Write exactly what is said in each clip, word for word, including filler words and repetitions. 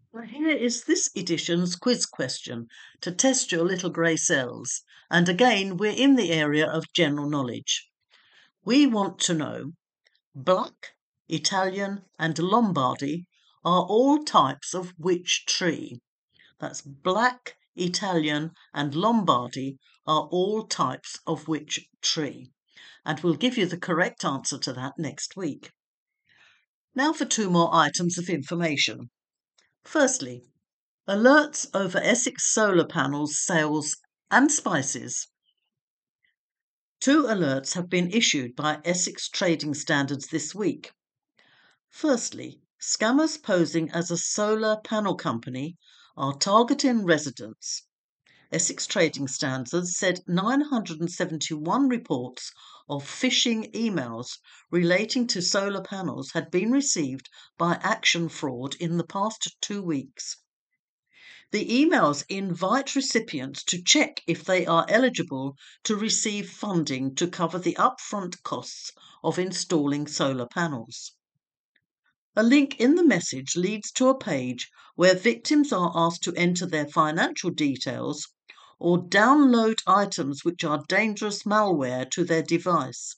Well, here is this edition's quiz question to test your little grey cells. And again, we're in the area of general knowledge. We want to know black, Italian, and Lombardy are all types of which tree? That's black, Italian, and Lombardy are all types of which tree? And we'll give you the correct answer to that next week. Now for two more items of information. Firstly, alerts over Essex solar panels, sales and spices. Two alerts have been issued by Essex Trading Standards this week. Firstly, scammers posing as a solar panel company are targeting residents. Essex Trading Standards said nine hundred seventy-one reports of phishing emails relating to solar panels had been received by Action Fraud in the past two weeks. The emails invite recipients to check if they are eligible to receive funding to cover the upfront costs of installing solar panels. A link in the message leads to a page where victims are asked to enter their financial details or download items which are dangerous malware to their device.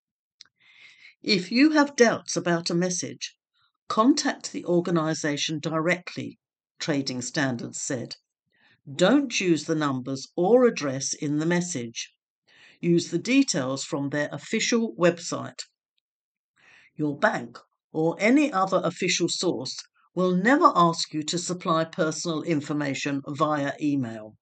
If you have doubts about a message, contact the organisation directly, Trading Standards said. Don't use the numbers or address in the message. Use the details from their official website. Your bank or any other official source will never ask you to supply personal information via email.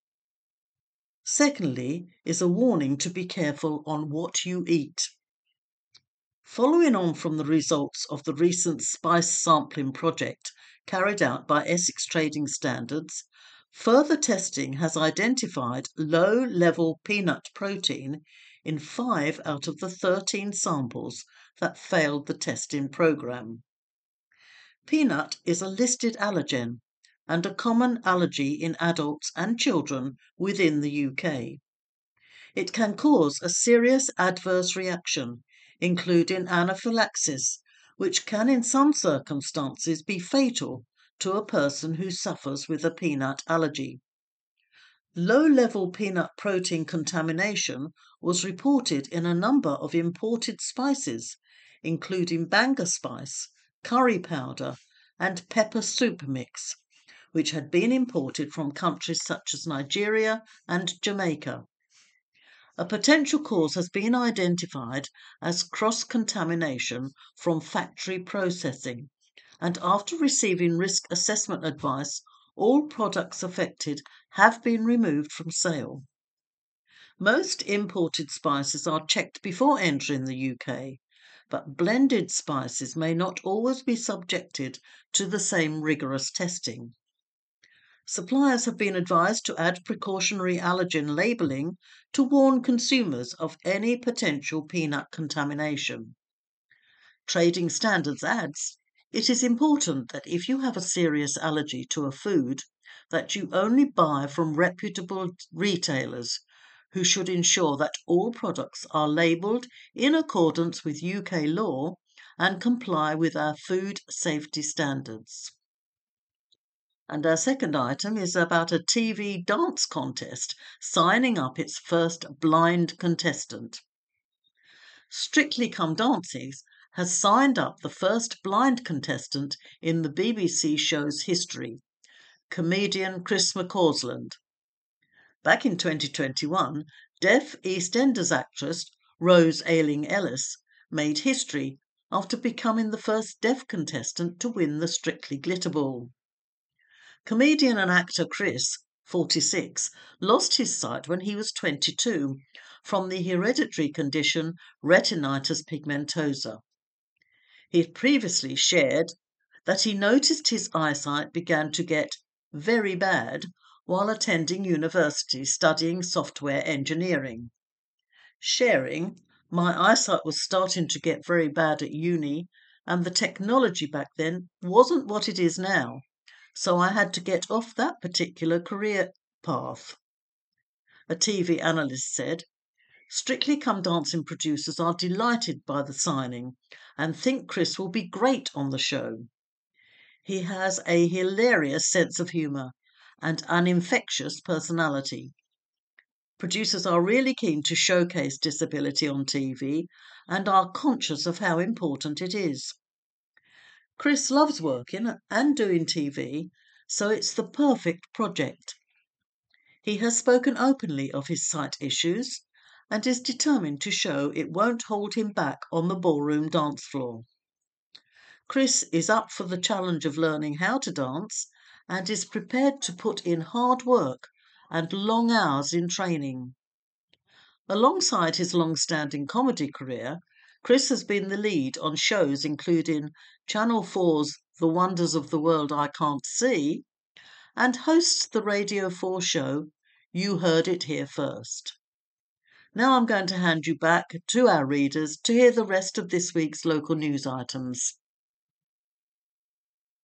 Secondly, is a warning to be careful on what you eat. Following on from the results of the recent spice sampling project carried out by Essex Trading Standards, further testing has identified low-level peanut protein in five out of the thirteen samples that failed the testing programme. Peanut is a listed allergen and a common allergy in adults and children within the U K. It can cause a serious adverse reaction, including anaphylaxis, which can in some circumstances be fatal to a person who suffers with a peanut allergy. Low-level peanut protein contamination was reported in a number of imported spices, including banga spice, curry powder, and pepper soup mix, which had been imported from countries such as Nigeria and Jamaica. A potential cause has been identified as cross-contamination from factory processing, and after receiving risk assessment advice, all products affected have been removed from sale. Most imported spices are checked before entering the U K, but blended spices may not always be subjected to the same rigorous testing. Suppliers have been advised to add precautionary allergen labelling to warn consumers of any potential peanut contamination. Trading Standards adds, it is important that if you have a serious allergy to a food, that you only buy from reputable retailers who should ensure that all products are labelled in accordance with U K law and comply with our food safety standards. And our second item is about a T V dance contest signing up its first blind contestant. Strictly Come Dancing has signed up the first blind contestant in the B B C show's history, comedian Chris McCausland. Back in twenty twenty-one, deaf EastEnders actress Rose Ayling-Ellis made history after becoming the first deaf contestant to win the Strictly Glitter Ball. Comedian and actor Chris, forty-six, lost his sight when he was twenty-two from the hereditary condition retinitis pigmentosa. He had previously shared that he noticed his eyesight began to get very bad while attending university studying software engineering. Sharing, my eyesight was starting to get very bad at uni, and the technology back then wasn't what it is now. So I had to get off that particular career path. A T V analyst said, Strictly Come Dancing producers are delighted by the signing and think Chris will be great on the show. He has a hilarious sense of humour and an infectious personality. Producers are really keen to showcase disability on T V and are conscious of how important it is. Chris loves working and doing T V, so it's the perfect project. He has spoken openly of his sight issues and is determined to show it won't hold him back on the ballroom dance floor. Chris is up for the challenge of learning how to dance and is prepared to put in hard work and long hours in training. Alongside his long-standing comedy career, Chris has been the lead on shows including Channel four's The Wonders of the World I Can't See and hosts the Radio four show You Heard It Here First. Now I'm going to hand you back to our readers to hear the rest of this week's local news items.